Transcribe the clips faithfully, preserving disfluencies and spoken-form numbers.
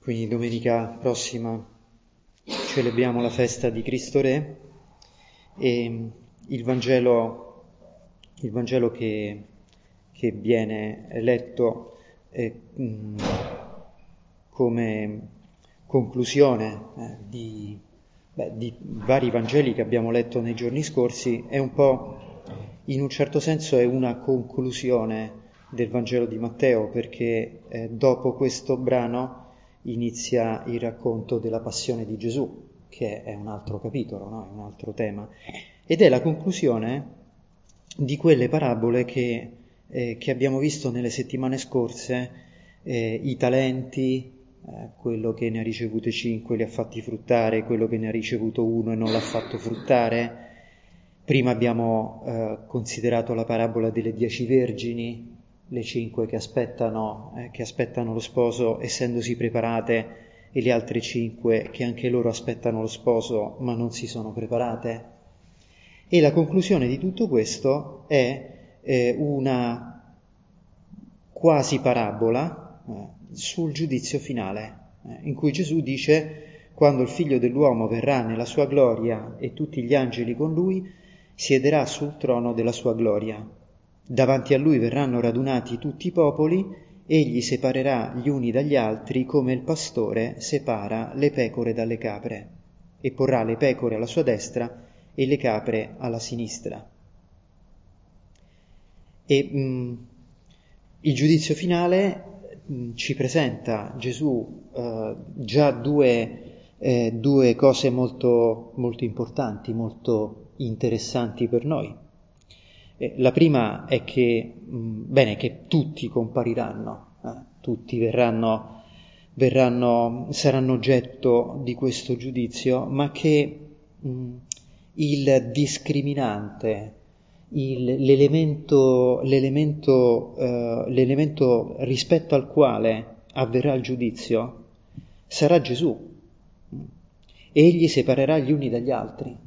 Quindi domenica prossima celebriamo la festa di Cristo Re e il Vangelo, il Vangelo che, che viene letto è, mh, come conclusione eh, di, beh, di vari Vangeli che abbiamo letto nei giorni scorsi, è un po', in un certo senso, è una conclusione del Vangelo di Matteo, perché eh, dopo questo brano inizia il racconto della passione di Gesù, che è un altro capitolo, no? È un altro tema, ed è la conclusione di quelle parabole che, eh, che abbiamo visto nelle settimane scorse, eh, i talenti, eh, quello che ne ha ricevute cinque li ha fatti fruttare, quello che ne ha ricevuto uno e non l'ha fatto fruttare. Prima abbiamo eh, considerato la parabola delle dieci vergini, le cinque che aspettano, eh, che aspettano lo sposo essendosi preparate, e le altre cinque che anche loro aspettano lo sposo ma non si sono preparate. E la conclusione di tutto questo è eh, una quasi parabola eh, sul giudizio finale, eh, in cui Gesù dice: quando il Figlio dell'uomo verrà nella sua gloria e tutti gli angeli con lui, siederà sul trono della sua gloria. Davanti a lui verranno radunati tutti i popoli, egli separerà gli uni dagli altri come il pastore separa le pecore dalle capre, e porrà le pecore alla sua destra e le capre alla sinistra. E mh, il giudizio finale mh, ci presenta Gesù eh, già due, eh, due cose molto, molto importanti, molto interessanti per noi. La prima è che, bene, che tutti compariranno, eh, tutti verranno, verranno, saranno oggetto di questo giudizio, ma che mh, il discriminante, il, l'elemento, l'elemento, eh, l'elemento rispetto al quale avverrà il giudizio sarà Gesù. Egli separerà gli uni dagli altri.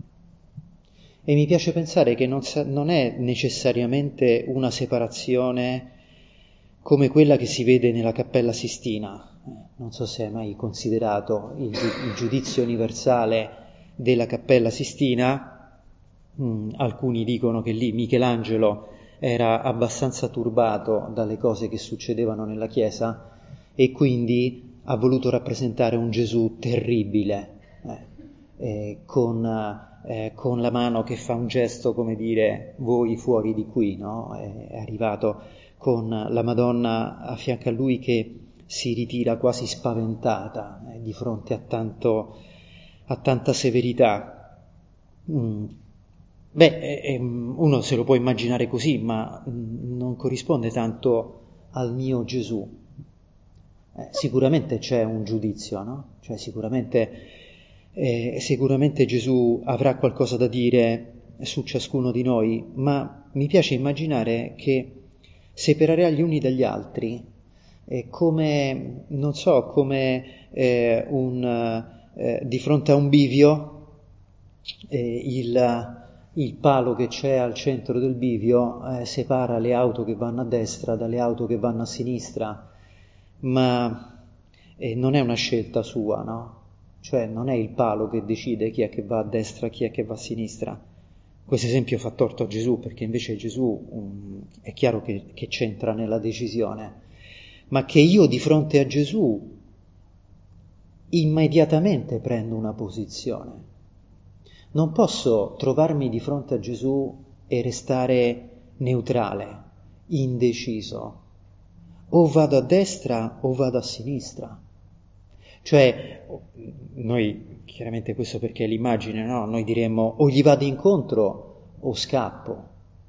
E mi piace pensare che non, sa- non è necessariamente una separazione come quella che si vede nella Cappella Sistina. Eh, non so se hai mai considerato il, gi- il giudizio universale della Cappella Sistina. Mm, alcuni dicono che lì Michelangelo era abbastanza turbato dalle cose che succedevano nella Chiesa e quindi ha voluto rappresentare un Gesù terribile, eh, eh, con... Eh, con la mano che fa un gesto come dire voi fuori di qui, no? È, è arrivato con la Madonna a fianco a lui che si ritira quasi spaventata eh, di fronte a, tanto, a tanta severità. Mm. Beh, eh, uno se lo può immaginare così, ma mm, non corrisponde tanto al mio Gesù. Eh, sicuramente c'è un giudizio, no? Cioè sicuramente... Eh, sicuramente Gesù avrà qualcosa da dire su ciascuno di noi, ma mi piace immaginare che separerà gli uni dagli altri, eh, come, non so, come eh, un, eh, di fronte a un bivio, eh, il, il palo che c'è al centro del bivio eh, separa le auto che vanno a destra dalle auto che vanno a sinistra, ma eh, non è una scelta sua, no? Cioè non è il palo che decide chi è che va a destra, chi è che va a sinistra. Questo esempio fa torto a Gesù, perché invece Gesù um, è chiaro che, che c'entra nella decisione, ma che io di fronte a Gesù immediatamente prendo una posizione. Non posso trovarmi di fronte a Gesù e restare neutrale, indeciso. O vado a destra o vado a sinistra. Cioè, noi, chiaramente questo perché è l'immagine, no? Noi diremmo o gli vado incontro o scappo,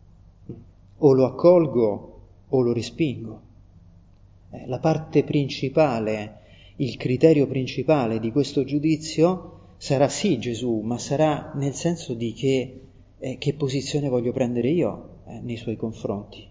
o lo accolgo o lo respingo. Eh, la parte principale, il criterio principale di questo giudizio sarà sì Gesù, ma sarà nel senso di che, eh, che posizione voglio prendere io eh, nei suoi confronti.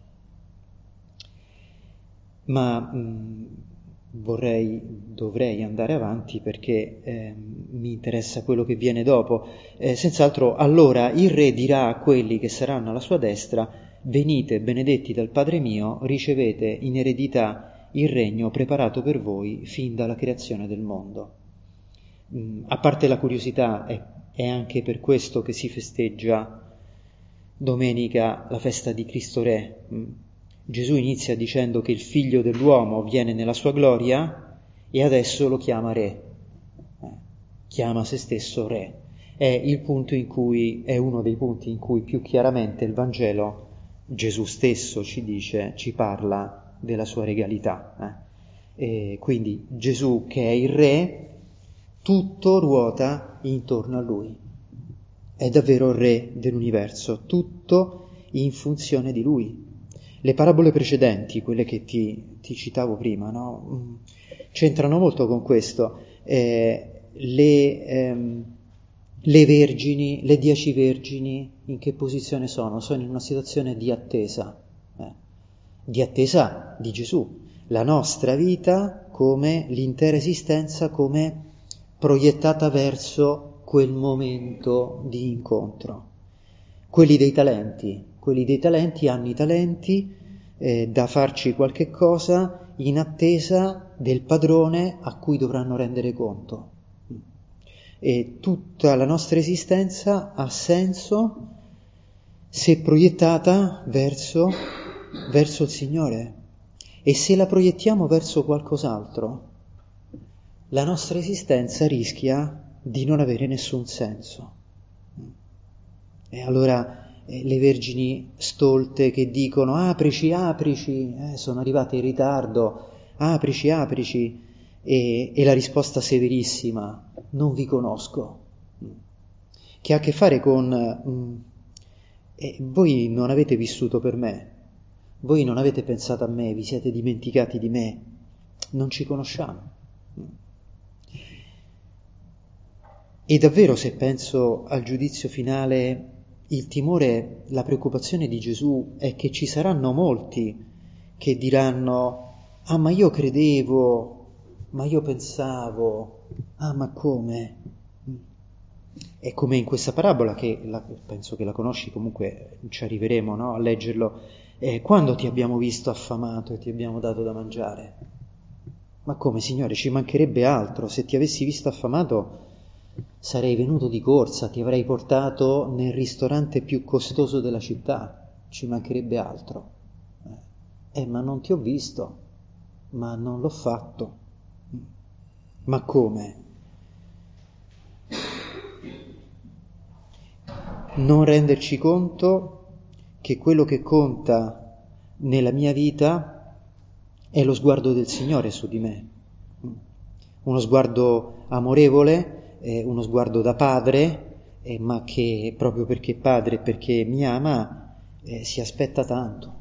Ma... Mh, Vorrei, dovrei andare avanti perché eh, mi interessa quello che viene dopo. Eh, senz'altro allora il re dirà a quelli che saranno alla sua destra: venite benedetti dal Padre mio, ricevete in eredità il regno preparato per voi fin dalla creazione del mondo. Mm, a parte la curiosità, è, è anche per questo che si festeggia domenica la festa di Cristo Re. Mm. Gesù inizia dicendo che il figlio dell'uomo viene nella sua gloria e adesso lo chiama Re, eh, chiama se stesso Re. È il punto in cui, è uno dei punti in cui più chiaramente il Vangelo, Gesù stesso ci dice, ci parla della sua regalità. Eh. E quindi Gesù che è il Re, tutto ruota intorno a Lui. È davvero il Re dell'universo, tutto in funzione di Lui. Le parabole precedenti, quelle che ti, ti citavo prima, no? C'entrano molto con questo. Eh, le, ehm, le vergini, le dieci vergini, in che posizione sono? Sono in una situazione di attesa, eh, di attesa di Gesù. La nostra vita come l'intera esistenza come proiettata verso quel momento di incontro. Quelli dei talenti, quelli dei talenti hanno i talenti eh, da farci qualche cosa in attesa del padrone a cui dovranno rendere conto. E tutta la nostra esistenza ha senso se proiettata verso, verso il Signore. E se la proiettiamo verso qualcos'altro, la nostra esistenza rischia di non avere nessun senso. E allora eh, le vergini stolte che dicono aprici, aprici, eh, sono arrivate in ritardo, aprici, aprici, e, e la risposta severissima, non vi conosco, che ha a che fare con mm, eh, voi non avete vissuto per me, voi non avete pensato a me, vi siete dimenticati di me, non ci conosciamo. E davvero, se penso al giudizio finale, il timore, la preoccupazione di Gesù è che ci saranno molti che diranno ah ma io credevo, ma io pensavo, ah ma come? È come in questa parabola, che la, penso che la conosci, comunque ci arriveremo, no, a leggerlo, eh, quando ti abbiamo visto affamato e ti abbiamo dato da mangiare? Ma come, Signore, ci mancherebbe altro, se ti avessi visto affamato sarei venuto di corsa, ti avrei portato nel ristorante più costoso della città, ci mancherebbe altro. Eh, ma non ti ho visto, ma non l'ho fatto. Ma come? Non renderci conto che quello che conta nella mia vita è lo sguardo del Signore su di me. Uno sguardo amorevole, eh, uno sguardo da padre, eh, ma che proprio perché padre e perché mi ama, eh, si aspetta tanto.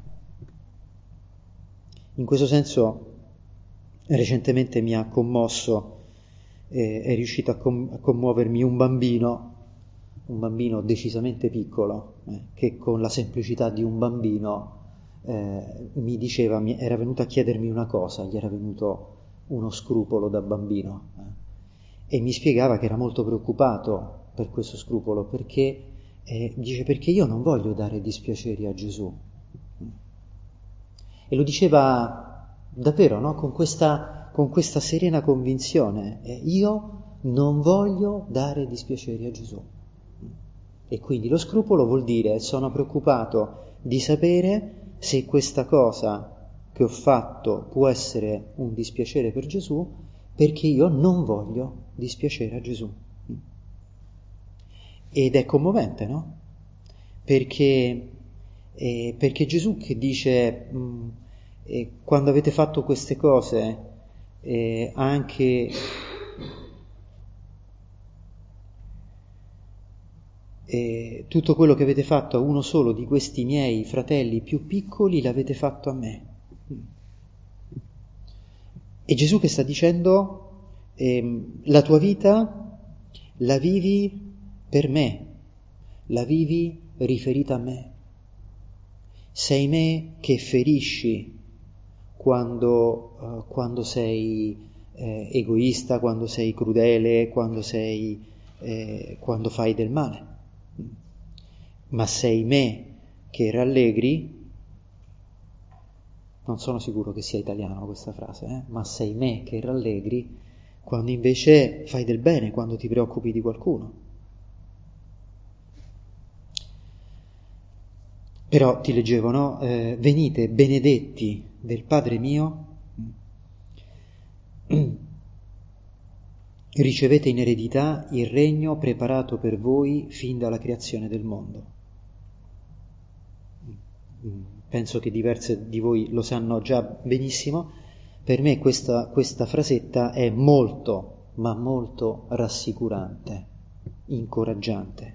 In questo senso recentemente mi ha commosso, eh, è riuscito a, com- a commuovermi un bambino, un bambino decisamente piccolo, eh, che con la semplicità di un bambino eh, mi diceva, mi era venuto a chiedermi una cosa, gli era venuto uno scrupolo da bambino, eh, e mi spiegava che era molto preoccupato per questo scrupolo, perché eh, dice perché io non voglio dare dispiaceri a Gesù. E lo diceva davvero, no? Con questa, con questa serena convinzione, eh, io non voglio dare dispiaceri a Gesù. E quindi lo scrupolo vuol dire sono preoccupato di sapere se questa cosa che ho fatto può essere un dispiacere per Gesù, perché io non voglio dispiacere a Gesù. Ed è commovente, no? Perché, eh, perché Gesù che dice mh, eh, quando avete fatto queste cose eh, anche eh, tutto quello che avete fatto a uno solo di questi miei fratelli più piccoli l'avete fatto a me. E Gesù che sta dicendo eh, la tua vita la vivi per me, la vivi riferita a me. Sei me che ferisci quando, uh, quando sei eh, egoista, quando sei crudele, quando sei eh, quando fai del male. Ma sei me che rallegri non sono sicuro che sia italiano questa frase, eh? Ma sei me che rallegri quando invece fai del bene, quando ti preoccupi di qualcuno. Però ti leggevo, no? Eh, venite benedetti del Padre mio, ricevete in eredità il regno preparato per voi fin dalla creazione del mondo. Penso che diverse di voi lo sanno già benissimo. Per me questa, questa frasetta è molto, ma molto rassicurante, incoraggiante.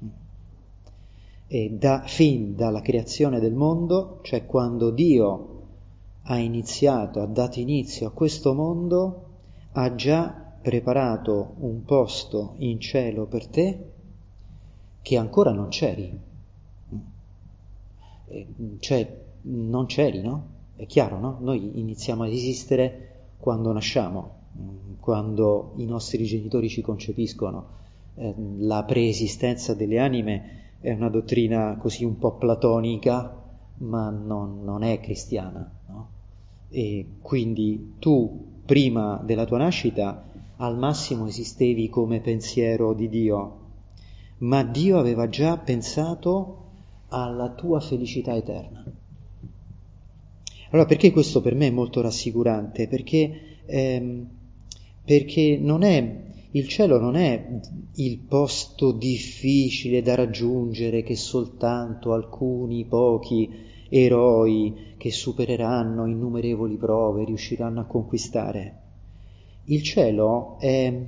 E da, fin dalla creazione del mondo, cioè quando Dio ha iniziato, ha dato inizio a questo mondo, ha già preparato un posto in cielo per te che ancora non c'eri. Cioè, non c'eri, no? È chiaro, no? Noi iniziamo ad esistere quando nasciamo, quando i nostri genitori ci concepiscono. Eh, la preesistenza delle anime è una dottrina così un po' platonica, ma non, non è cristiana, no? E quindi tu, prima della tua nascita, al massimo esistevi come pensiero di Dio, ma Dio aveva già pensato alla tua felicità eterna. Allora, perché questo per me è molto rassicurante? Perché, ehm, perché non è, il cielo non è il posto difficile da raggiungere che soltanto alcuni pochi eroi che supereranno innumerevoli prove riusciranno a conquistare. Il cielo è,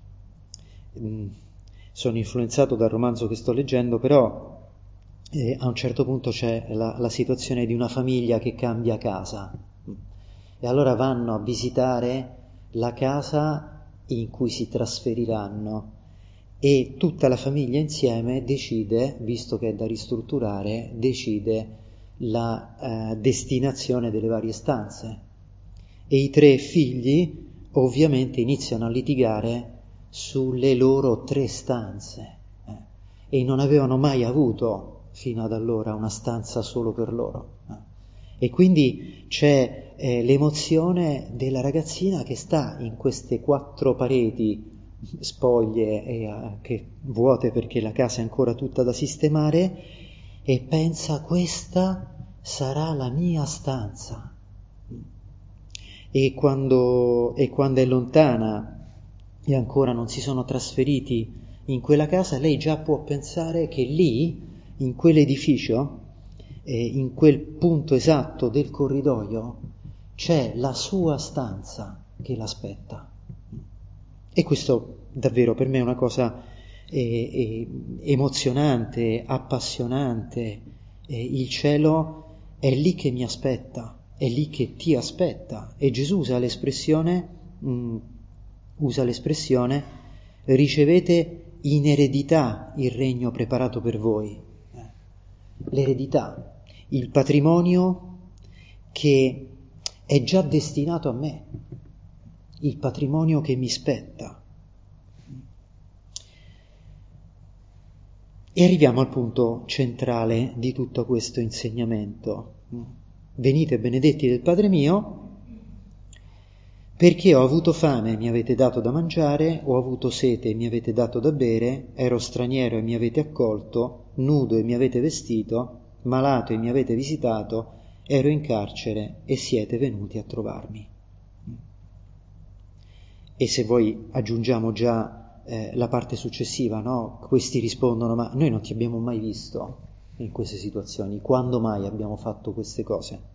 sono influenzato dal romanzo che sto leggendo, però E a un certo punto c'è la, la situazione di una famiglia che cambia casa e allora vanno a visitare la casa in cui si trasferiranno e tutta la famiglia insieme decide, visto che è da ristrutturare, decide la eh, destinazione delle varie stanze e i tre figli ovviamente iniziano a litigare sulle loro tre stanze eh, e non avevano mai avuto fino ad allora una stanza solo per loro. E quindi c'è eh, l'emozione della ragazzina che sta in queste quattro pareti spoglie e eh, che, vuote perché la casa è ancora tutta da sistemare e pensa questa sarà la mia stanza. E quando, e quando è lontana e ancora non si sono trasferiti in quella casa, lei già può pensare che lì in quell'edificio, eh, in quel punto esatto del corridoio, c'è la sua stanza che l'aspetta. E questo davvero per me è una cosa eh, eh, emozionante, appassionante. Eh, il cielo è lì che mi aspetta, è lì che ti aspetta. E Gesù usa l'espressione, mh, usa l'espressione, ricevete in eredità il regno preparato per voi. L'eredità, il patrimonio che è già destinato a me, il patrimonio che mi spetta. E arriviamo al punto centrale di tutto questo insegnamento. Venite benedetti del Padre mio, perché ho avuto fame e mi avete dato da mangiare, ho avuto sete e mi avete dato da bere, ero straniero e mi avete accolto, nudo e mi avete vestito, malato e mi avete visitato, ero in carcere e siete venuti a trovarmi. E se voi aggiungiamo già eh, la parte successiva, no? Questi rispondono, ma noi non ti abbiamo mai visto in queste situazioni, quando mai abbiamo fatto queste cose?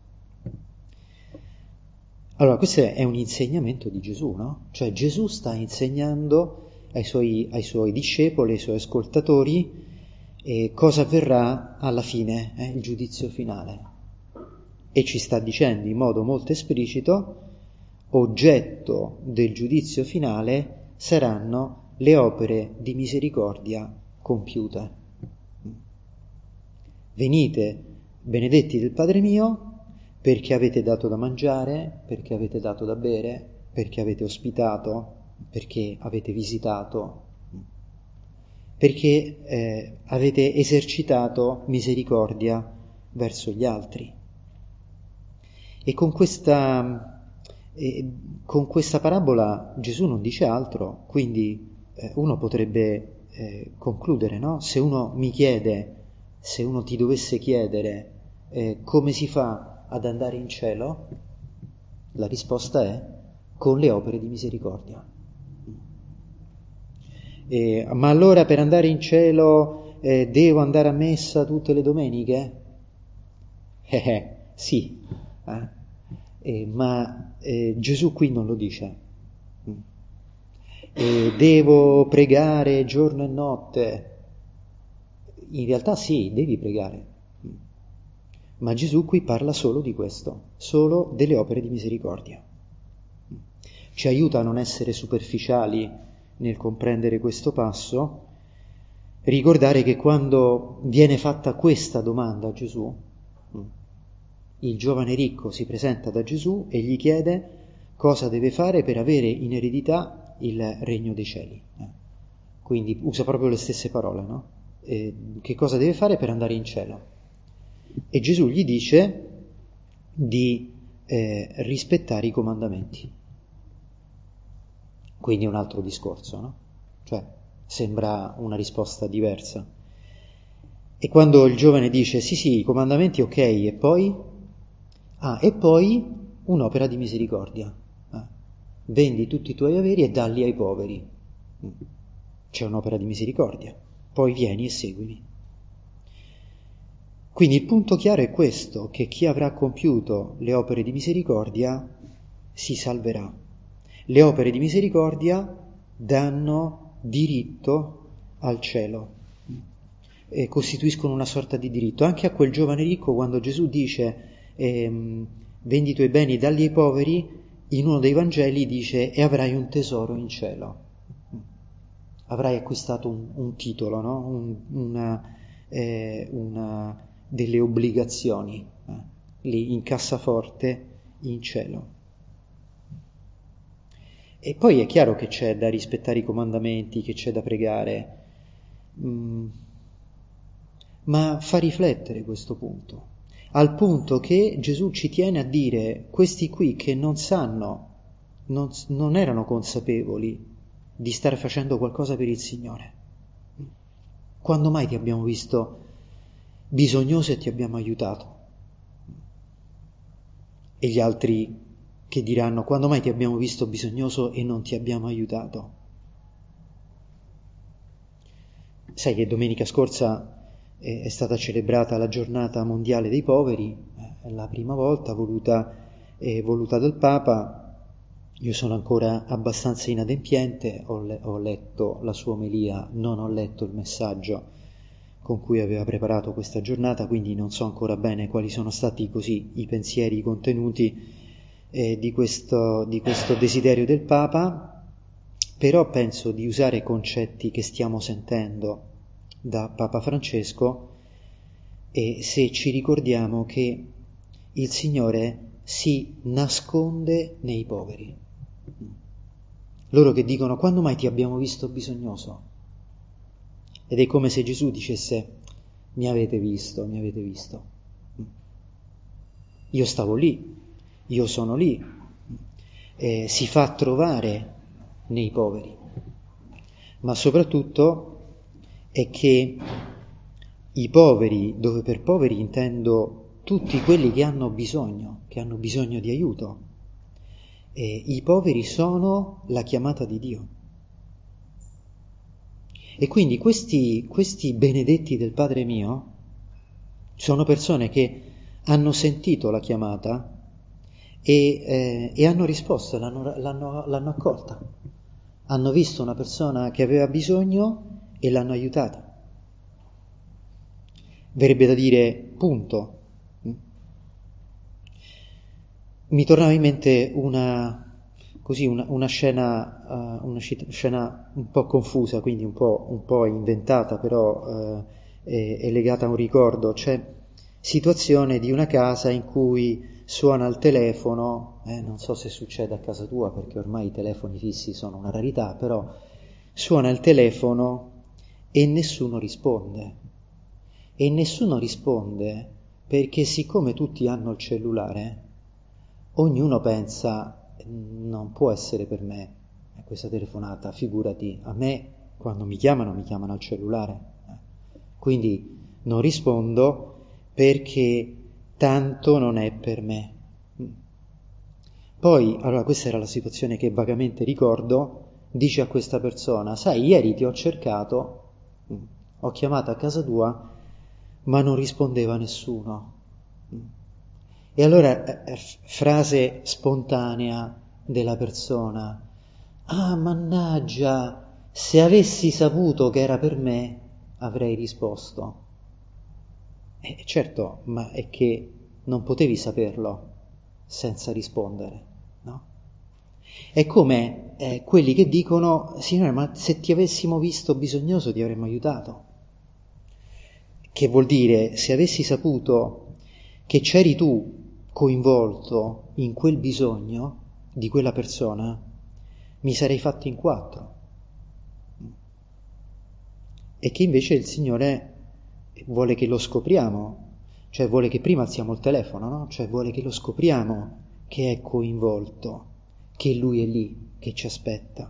Allora, questo è un insegnamento di Gesù, no? Cioè Gesù sta insegnando ai suoi, ai suoi discepoli, ai suoi ascoltatori, eh, cosa avverrà alla fine, eh, il giudizio finale. E ci sta dicendo in modo molto esplicito, oggetto del giudizio finale saranno le opere di misericordia compiute. Venite, benedetti del Padre mio, perché avete dato da mangiare, perché avete dato da bere, perché avete ospitato, perché avete visitato, perché eh, avete esercitato misericordia verso gli altri. E con questa, eh, con questa parabola Gesù non dice altro, quindi eh, uno potrebbe eh, concludere, no? Se uno mi chiede, se uno ti dovesse chiedere eh, come si fa ad andare in cielo, la risposta è con le opere di misericordia. Eh, ma allora per andare in cielo eh, devo andare a messa tutte le domeniche? Eh, eh, sì, eh? Eh, ma eh, Gesù qui non lo dice. Eh, devo pregare giorno e notte? In realtà sì, devi pregare. Ma Gesù qui parla solo di questo, solo delle opere di misericordia. Ci aiuta a non essere superficiali nel comprendere questo passo, ricordare che quando viene fatta questa domanda a Gesù, il giovane ricco si presenta da Gesù e gli chiede cosa deve fare per avere in eredità il regno dei cieli. Quindi usa proprio le stesse parole, no? Eh, che cosa deve fare per andare in cielo? E Gesù gli dice di eh, rispettare i comandamenti. Quindi è un altro discorso, no? Cioè, sembra una risposta diversa. E quando il giovane dice sì sì, i comandamenti ok, e poi? Ah, e poi un'opera di misericordia. Eh. Vendi tutti i tuoi averi e dalli ai poveri. C'è un'opera di misericordia. Poi vieni e seguimi. Quindi il punto chiaro è questo, che chi avrà compiuto le opere di misericordia si salverà. Le opere di misericordia danno diritto al cielo e costituiscono una sorta di diritto. Anche a quel giovane ricco, quando Gesù dice ehm, vendi i tuoi beni, dalli ai poveri, in uno dei Vangeli dice e avrai un tesoro in cielo. Avrai acquistato un, un titolo, no? un, una, eh, una delle obbligazioni eh, lì in cassaforte in cielo. E poi è chiaro che c'è da rispettare i comandamenti, che c'è da pregare, mm, ma fa riflettere questo punto, al punto che Gesù ci tiene a dire questi qui che non sanno, non, non erano consapevoli di stare facendo qualcosa per il Signore. Quando mai ti abbiamo visto bisognoso e ti abbiamo aiutato? E gli altri che diranno quando mai ti abbiamo visto bisognoso e non ti abbiamo aiutato? Sai che domenica scorsa è stata celebrata la giornata mondiale dei poveri, è la prima volta voluta, eh, voluta dal Papa. Io sono ancora abbastanza inadempiente, ho, le- ho letto la sua omelia, non ho letto il messaggio con cui aveva preparato questa giornata, quindi non so ancora bene quali sono stati così i pensieri, i contenuti eh, di, questo, di questo desiderio del Papa, però penso di usare concetti che stiamo sentendo da Papa Francesco e se ci ricordiamo che il Signore si nasconde nei poveri. Loro che dicono quando mai ti abbiamo visto bisognoso? Ed è come se Gesù dicesse mi avete visto, mi avete visto. Io stavo lì, io sono lì. Eh, si fa trovare nei poveri. Ma soprattutto è che i poveri, dove per poveri intendo tutti quelli che hanno bisogno, che hanno bisogno di aiuto, eh, i poveri sono la chiamata di Dio. E quindi questi, questi benedetti del Padre mio sono persone che hanno sentito la chiamata e, eh, e hanno risposto, l'hanno, l'hanno, l'hanno accolta. Hanno visto una persona che aveva bisogno e l'hanno aiutata. Verrebbe da dire punto. Mi tornava in mente una... Così una, una, scena, uh, una scena un po' confusa, quindi un po', un po' inventata, però uh, è, è legata a un ricordo. C'è situazione di una casa in cui suona il telefono, eh, non so se succede a casa tua perché ormai i telefoni fissi sono una rarità, però suona il telefono e nessuno risponde. E nessuno risponde perché siccome tutti hanno il cellulare, ognuno pensa, non può essere per me questa telefonata, figurati, a me quando mi chiamano mi chiamano al cellulare, quindi non rispondo perché tanto non è per me. Poi, allora questa era la situazione che vagamente ricordo, dice a questa persona, sai, ieri ti ho cercato, ho chiamato a casa tua, ma non rispondeva nessuno. E allora, eh, frase spontanea della persona, ah, mannaggia, se avessi saputo che era per me, avrei risposto. Eh, certo, ma è che non potevi saperlo senza rispondere, no? È come eh, quelli che dicono, signore, ma se ti avessimo visto bisognoso ti avremmo aiutato. Che vuol dire, se avessi saputo che c'eri tu coinvolto in quel bisogno di quella persona, mi sarei fatto in quattro. E che invece il Signore vuole che lo scopriamo, cioè vuole che prima alziamo il telefono, no? Cioè vuole che lo scopriamo che è coinvolto, che Lui è lì, che ci aspetta.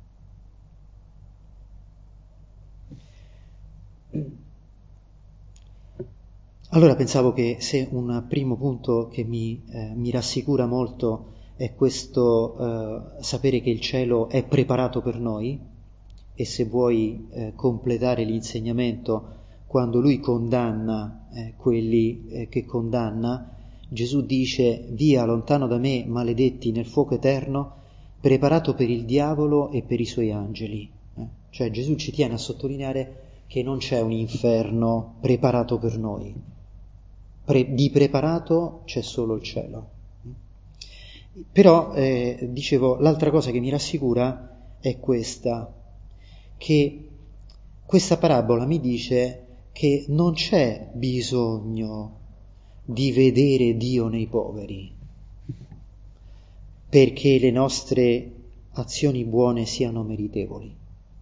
Allora pensavo che se un primo punto che mi, eh, mi rassicura molto è questo eh, sapere che il cielo è preparato per noi, e se vuoi eh, completare l'insegnamento, quando lui condanna eh, quelli eh, che condanna, Gesù dice, via, lontano da me, maledetti, nel fuoco eterno, preparato per il diavolo e per i suoi angeli. Eh? Cioè Gesù ci tiene a sottolineare che non c'è un inferno preparato per noi. Pre- di preparato c'è solo il cielo. Però, eh, dicevo, l'altra cosa che mi rassicura è questa, che questa parabola mi dice che non c'è bisogno di vedere Dio nei poveri perché le nostre azioni buone siano meritevoli.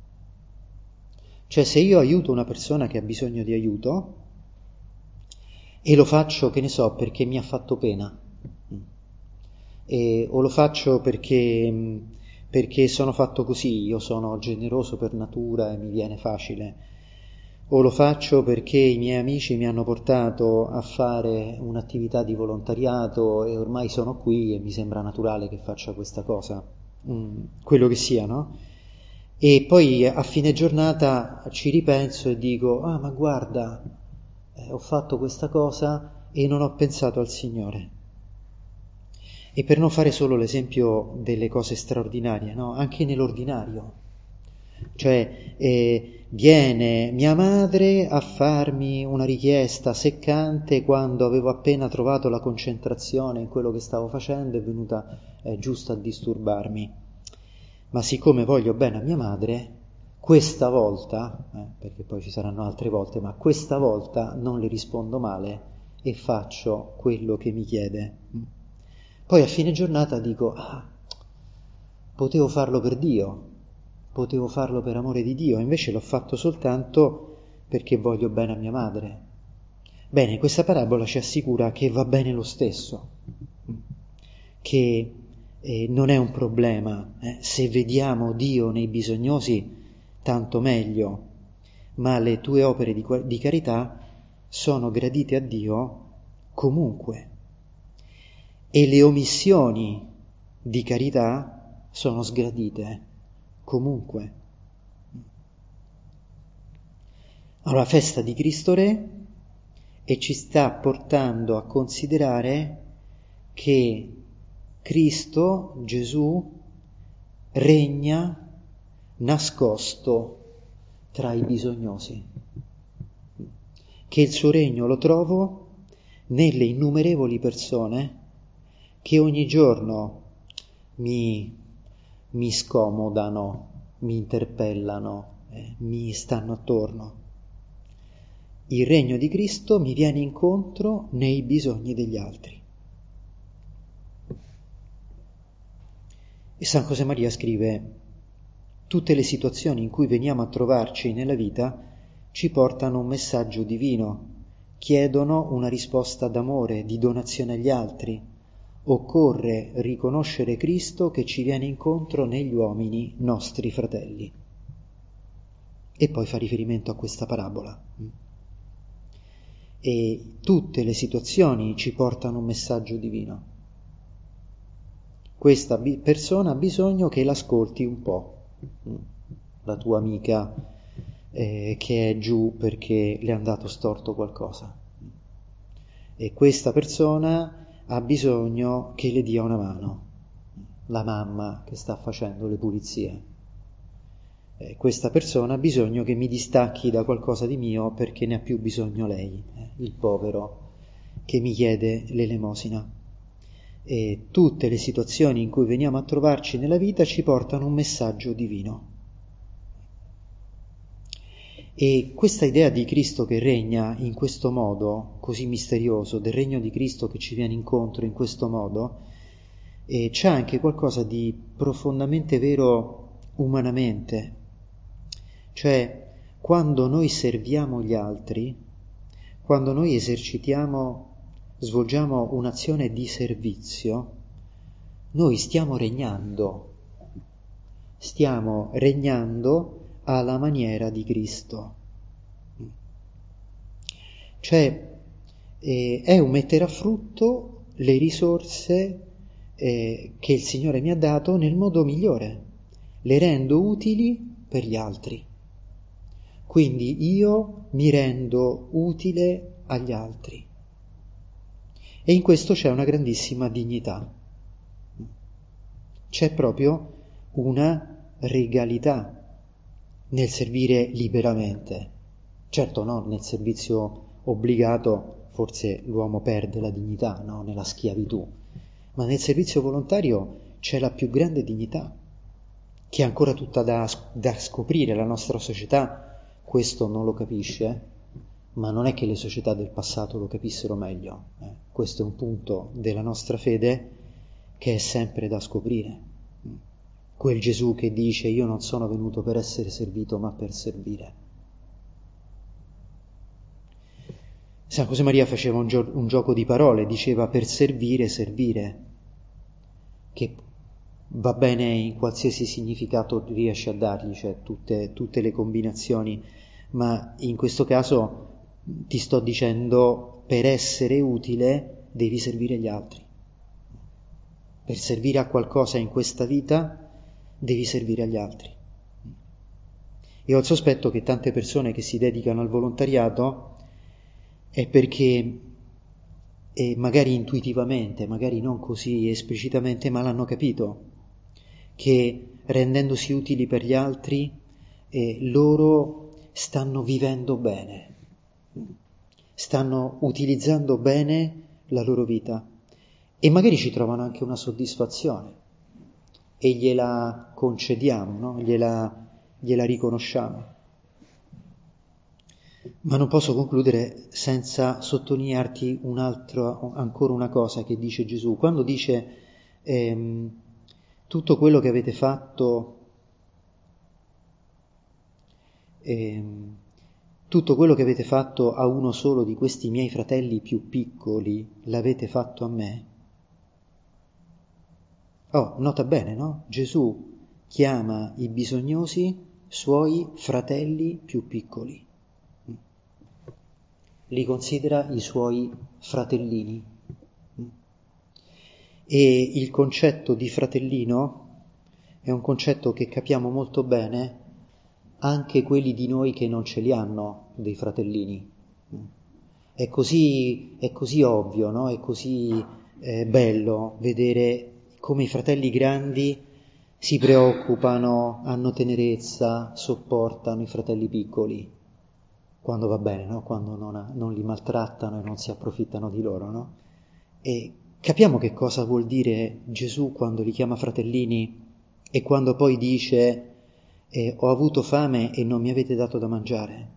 Cioè, se io aiuto una persona che ha bisogno di aiuto e lo faccio, che ne so, perché mi ha fatto pena, e, o lo faccio perché, perché sono fatto così, io sono generoso per natura e mi viene facile, o lo faccio perché i miei amici mi hanno portato a fare un'attività di volontariato e ormai sono qui e mi sembra naturale che faccia questa cosa, mm, quello che sia, no? E poi a fine giornata ci ripenso e dico, ah, ma guarda, eh, ho fatto questa cosa e non ho pensato al Signore. E per non fare solo l'esempio delle cose straordinarie, no? Anche nell'ordinario. Cioè, eh, viene mia madre a farmi una richiesta seccante quando avevo appena trovato la concentrazione in quello che stavo facendo, è venuta eh, giusto a disturbarmi. Ma siccome voglio bene a mia madre, questa volta, eh, perché poi ci saranno altre volte, ma questa volta non le rispondo male e faccio quello che mi chiede. Poi a fine giornata dico, ah, potevo farlo per Dio, potevo farlo per amore di Dio, invece l'ho fatto soltanto perché voglio bene a mia madre. Bene, questa parabola ci assicura che va bene lo stesso, che eh, non è un problema, eh, se vediamo Dio nei bisognosi, tanto meglio, ma le tue opere di, di carità sono gradite a Dio comunque. E le omissioni di carità sono sgradite comunque. Allora, festa di Cristo Re, e ci sta portando a considerare che Cristo, Gesù, regna nascosto tra i bisognosi, che il suo regno lo trovo nelle innumerevoli persone che ogni giorno mi, mi scomodano, mi interpellano, eh, mi stanno attorno. Il regno di Cristo mi viene incontro nei bisogni degli altri. E San Josemaria scrive: tutte le situazioni in cui veniamo a trovarci nella vita ci portano un messaggio divino, chiedono una risposta d'amore, di donazione agli altri, occorre riconoscere Cristo che ci viene incontro negli uomini nostri fratelli. E poi fa riferimento a questa parabola. E tutte le situazioni ci portano un messaggio divino. Questa bi- persona ha bisogno che l'ascolti un po', la tua amica eh, che è giù perché le è andato storto qualcosa. E questa persona ha bisogno che le dia una mano, la mamma che sta facendo le pulizie. Eh, questa persona ha bisogno che mi distacchi da qualcosa di mio perché ne ha più bisogno lei, eh, il povero che mi chiede l'elemosina. E tutte le situazioni in cui veniamo a trovarci nella vita ci portano un messaggio divino. E questa idea di Cristo che regna in questo modo così misterioso, del regno di Cristo che ci viene incontro in questo modo, eh, c'è anche qualcosa di profondamente vero umanamente. Cioè, quando noi serviamo gli altri, quando noi esercitiamo, svolgiamo un'azione di servizio, noi stiamo regnando, stiamo regnando alla maniera di Cristo. Cioè, eh, è un mettere a frutto le risorse eh, che il Signore mi ha dato nel modo migliore, le rendo utili per gli altri. Quindi io mi rendo utile agli altri. E in questo c'è una grandissima dignità. C'è proprio una regalità nel servire liberamente. Certo, no, nel servizio obbligato forse l'uomo perde la dignità, no, nella schiavitù, ma nel servizio volontario c'è la più grande dignità, che è ancora tutta da, da scoprire. La nostra società questo non lo capisce, ma non è che le società del passato lo capissero meglio. Eh. Questo è un punto della nostra fede che è sempre da scoprire. Quel Gesù che dice: io non sono venuto per essere servito, ma per servire. San Josemaria faceva un, gio- un gioco di parole, diceva per servire, servire, che va bene in qualsiasi significato riesce a dargli, cioè tutte, tutte le combinazioni, ma in questo caso ti sto dicendo per essere utile devi servire gli altri. Per servire a qualcosa in questa vita devi servire agli altri. Io ho il sospetto che tante persone che si dedicano al volontariato è perché, e magari intuitivamente, magari non così esplicitamente, ma l'hanno capito, che rendendosi utili per gli altri eh, loro stanno vivendo bene, stanno utilizzando bene la loro vita e magari ci trovano anche una soddisfazione e gliela concediamo, no? gliela, gliela riconosciamo. Ma non posso concludere senza sottolinearti un altro, ancora una cosa che dice Gesù. Quando dice ehm, tutto quello che avete fatto, ehm, tutto quello che avete fatto a uno solo di questi miei fratelli più piccoli, l'avete fatto a me. Oh, nota bene, no? Gesù chiama i bisognosi suoi fratelli più piccoli. Li considera i suoi fratellini. E il concetto di fratellino è un concetto che capiamo molto bene anche quelli di noi che non ce li hanno dei fratellini. È così, è così ovvio, no? È così eh, bello vedere come i fratelli grandi si preoccupano, hanno tenerezza, sopportano i fratelli piccoli. Quando va bene, no? Quando non, ha, non li maltrattano e non si approfittano di loro, no? E capiamo che cosa vuol dire Gesù quando li chiama fratellini e quando poi dice eh, ho avuto fame e non mi avete dato da mangiare.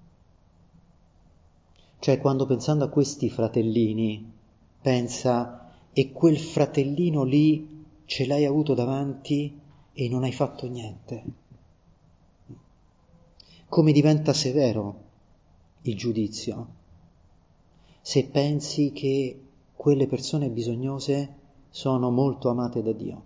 Cioè quando pensando a questi fratellini pensa e quel fratellino lì ce l'hai avuto davanti e non hai fatto niente. Come diventa severo il giudizio se pensi che quelle persone bisognose sono molto amate da Dio.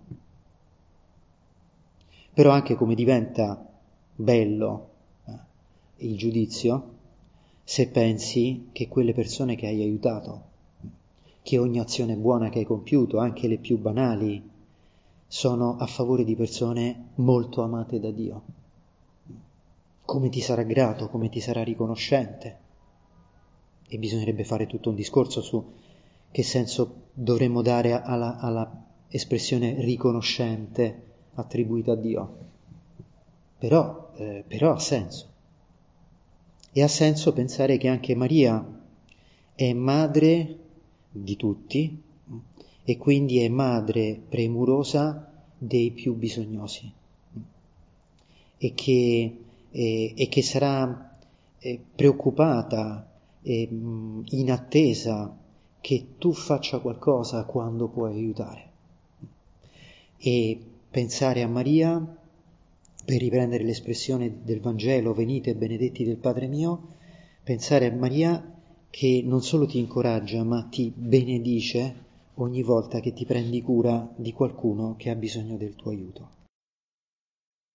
Però anche come diventa bello eh, il giudizio se pensi che quelle persone che hai aiutato, che ogni azione buona che hai compiuto, anche le più banali, sono a favore di persone molto amate da Dio. Come ti sarà grato, come ti sarà riconoscente. E bisognerebbe fare tutto un discorso su che senso dovremmo dare alla, alla espressione riconoscente attribuita a Dio. Però, eh, però ha senso. E ha senso pensare che anche Maria è madre di tutti e quindi è madre premurosa dei più bisognosi e che, eh, e che sarà eh, preoccupata e mh, in attesa che tu faccia qualcosa quando puoi aiutare. E pensare a Maria, per riprendere l'espressione del Vangelo, venite benedetti del Padre mio, pensare a Maria che non solo ti incoraggia, ma ti benedice ogni volta che ti prendi cura di qualcuno che ha bisogno del tuo aiuto.